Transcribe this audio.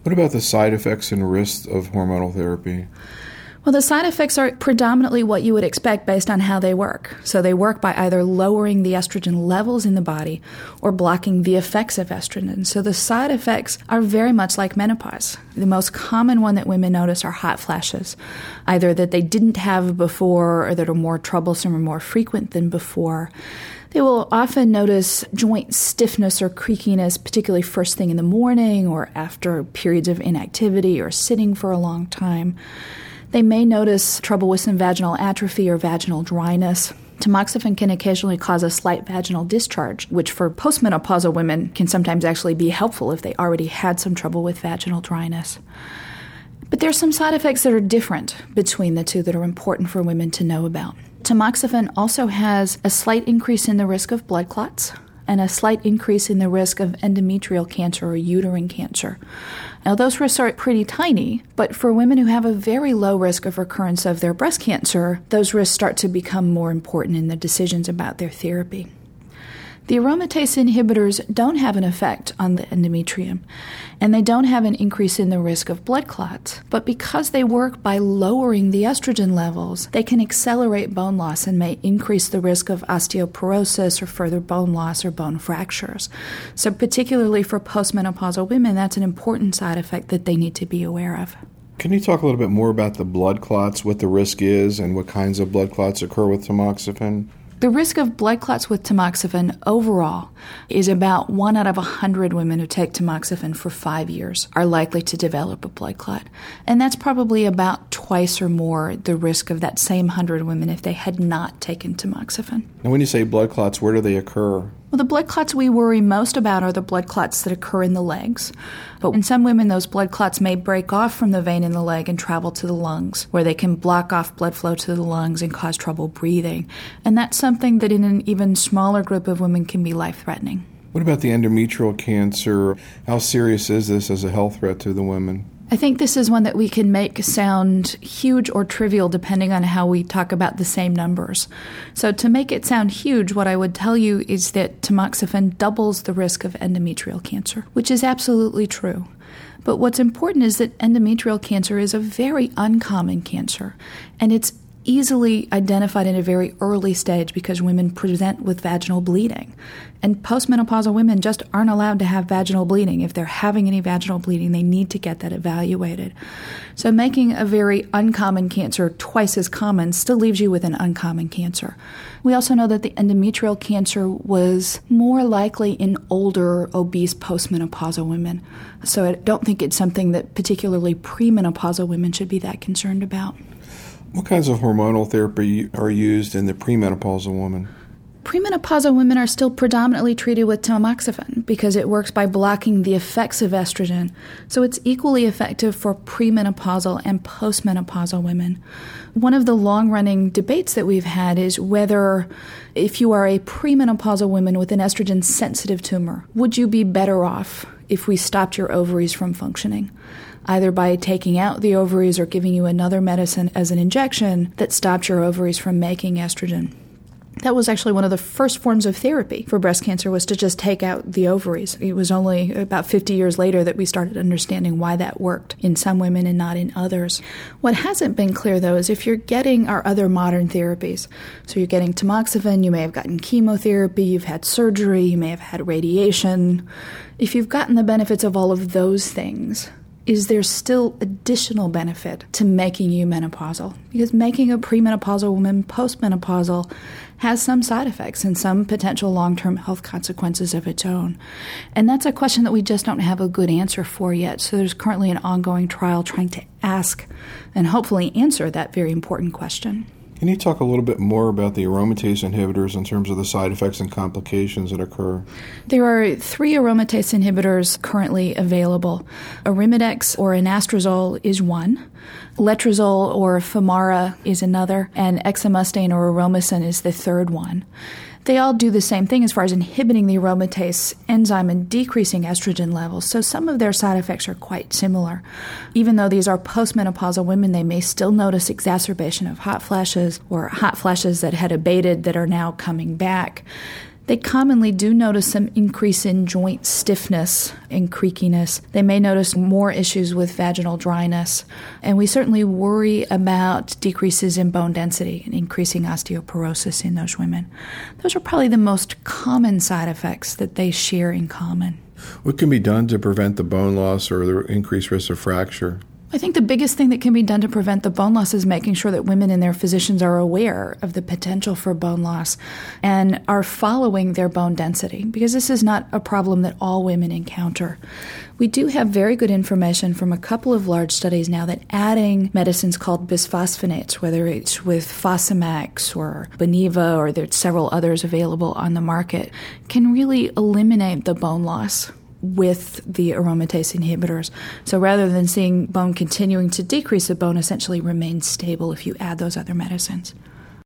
What about the side effects and risks of hormonal therapy? Well, the side effects are predominantly what you would expect based on how they work. So they work by either lowering the estrogen levels in the body or blocking the effects of estrogen. So the side effects are very much like menopause. The most common one that women notice are hot flashes, either that they didn't have before or that are more troublesome or more frequent than before. They will often notice joint stiffness or creakiness, particularly first thing in the morning or after periods of inactivity or sitting for a long time. They may notice trouble with some vaginal atrophy or vaginal dryness. Tamoxifen can occasionally cause a slight vaginal discharge, which for postmenopausal women can sometimes actually be helpful if they already had some trouble with vaginal dryness. But there are some side effects that are different between the two that are important for women to know about. Tamoxifen also has a slight increase in the risk of blood clots and a slight increase in the risk of endometrial cancer or uterine cancer. Now, those risks are pretty tiny, but for women who have a very low risk of recurrence of their breast cancer, those risks start to become more important in the decisions about their therapy. The aromatase inhibitors don't have an effect on the endometrium, and they don't have an increase in the risk of blood clots. But because they work by lowering the estrogen levels, they can accelerate bone loss and may increase the risk of osteoporosis or further bone loss or bone fractures. So particularly for postmenopausal women, that's an important side effect that they need to be aware of. Can you talk a little bit more about the blood clots, what the risk is, and what kinds of blood clots occur with tamoxifen? The risk of blood clots with tamoxifen overall is about 1 out of 100 women who take tamoxifen for 5 years are likely to develop a blood clot. And that's probably about twice or more the risk of that same 100 women if they had not taken tamoxifen. And when you say blood clots, where do they occur? Well, the blood clots we worry most about are the blood clots that occur in the legs. But in some women, those blood clots may break off from the vein in the leg and travel to the lungs, where they can block off blood flow to the lungs and cause trouble breathing. And that's something that in an even smaller group of women can be life-threatening. What about the endometrial cancer? How serious is this as a health threat to the women? I think this is one that we can make sound huge or trivial depending on how we talk about the same numbers. So to make it sound huge, what I would tell you is that tamoxifen doubles the risk of endometrial cancer, which is absolutely true. But what's important is that endometrial cancer is a very uncommon cancer, and it's easily identified in a very early stage because women present with vaginal bleeding. And postmenopausal women just aren't allowed to have vaginal bleeding. If they're having any vaginal bleeding, they need to get that evaluated. So making a very uncommon cancer twice as common still leaves you with an uncommon cancer. We also know that the endometrial cancer was more likely in older, obese postmenopausal women. So I don't think it's something that particularly premenopausal women should be that concerned about. What kinds of hormonal therapy are used in the premenopausal woman? Premenopausal women are still predominantly treated with tamoxifen because it works by blocking the effects of estrogen. So it's equally effective for premenopausal and postmenopausal women. One of the long-running debates that we've had is whether if you are a premenopausal woman with an estrogen-sensitive tumor, would you be better off if we stopped your ovaries from functioning, either by taking out the ovaries or giving you another medicine as an injection that stopped your ovaries from making estrogen. That was actually one of the first forms of therapy for breast cancer, was to just take out the ovaries. It was only about 50 years later that we started understanding why that worked in some women and not in others. What hasn't been clear, though, is if you're getting our other modern therapies, so you're getting tamoxifen, you may have gotten chemotherapy, you've had surgery, you may have had radiation. If you've gotten the benefits of all of those things, is there still additional benefit to making you menopausal? Because making a premenopausal woman postmenopausal has some side effects and some potential long-term health consequences of its own. And that's a question that we just don't have a good answer for yet. So there's currently an ongoing trial trying to ask and hopefully answer that very important question. Can you talk a little bit more about the aromatase inhibitors in terms of the side effects and complications that occur? There are 3 aromatase inhibitors currently available. Arimidex or anastrozole is one. Letrozole or Femara is another. And exemestane or aromasin is the third one. They all do the same thing as far as inhibiting the aromatase enzyme and decreasing estrogen levels, so some of their side effects are quite similar. Even though these are postmenopausal women, they may still notice exacerbation of hot flashes or hot flashes that had abated that are now coming back. They commonly do notice some increase in joint stiffness and creakiness. They may notice more issues with vaginal dryness. And we certainly worry about decreases in bone density and increasing osteoporosis in those women. Those are probably the most common side effects that they share in common. What can be done to prevent the bone loss or the increased risk of fracture? I think the biggest thing that can be done to prevent the bone loss is making sure that women and their physicians are aware of the potential for bone loss and are following their bone density, because this is not a problem that all women encounter. We do have very good information from a couple of large studies now that adding medicines called bisphosphonates, whether it's with Fosamax or Boniva or there's several others available on the market, can really eliminate the bone loss with the aromatase inhibitors. So rather than seeing bone continuing to decrease, the bone essentially remains stable if you add those other medicines.